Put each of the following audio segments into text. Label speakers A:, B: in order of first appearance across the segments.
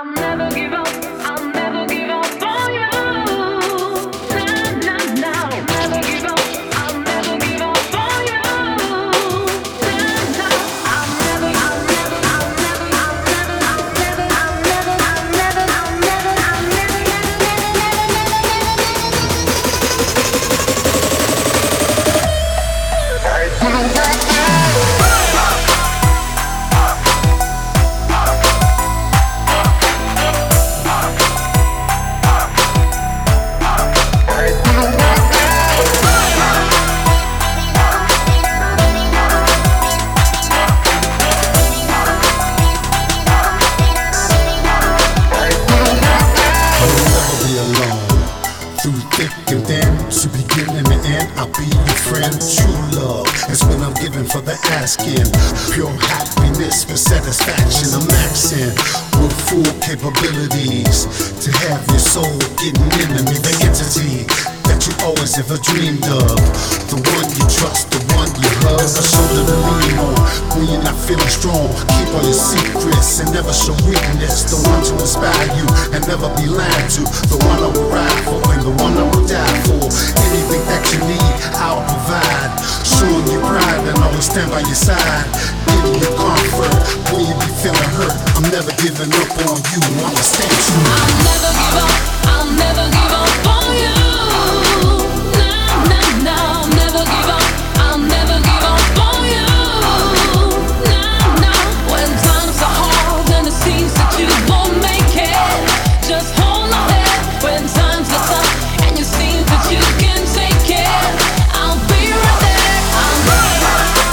A: Through thick and thin, to begin and the end, I'll be your friend. True love is what I'm giving for the asking. Pure happiness for satisfaction, I'm maxing with full capabilities to have your soul getting into me. The entity that you always ever dreamed of, the one you trust, the one you love. A shoulder to lean on when you're not feeling strong. Keep all your secrets and never show weakness. The one to inspire you and never be lied to. The one I will ride for and the one I will die for. Anything that you need, I'll provide. Showing you pride and always stand by your side. Giving you comfort when you be feeling hurt. I'm never giving up on you, I'ma stay true.
B: I'll never give up, I'll never give up on you. No, no, no, I'll never give up, I'll never give up on you. No, no, when times are hard and it seems that you won't make it, just hold my head. When times are tough and you seem that you can take it, I'll be right there, I'll be right there.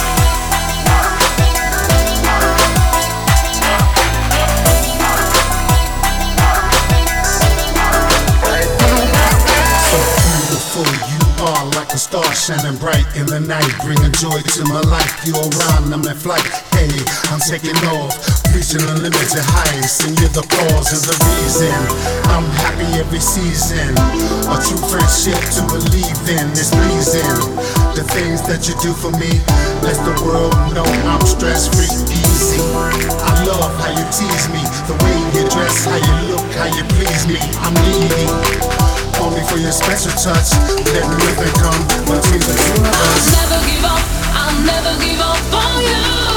A: You are like a star shining bright in the night, bringing joy to my life. You're around, I'm in flight. Hey, I'm taking off, reaching unlimited heights, and you're the cause and the reason I'm happy every season. A true friendship to believe in is pleasing. The things that you do for me, let the world know I'm stress-free, easy. I love how you tease me, the way you dress, how you look, how you please me. I'm needy. Only for your special touch, let nothing come between the two of us.
B: I'll never give up, I'll never give up on you.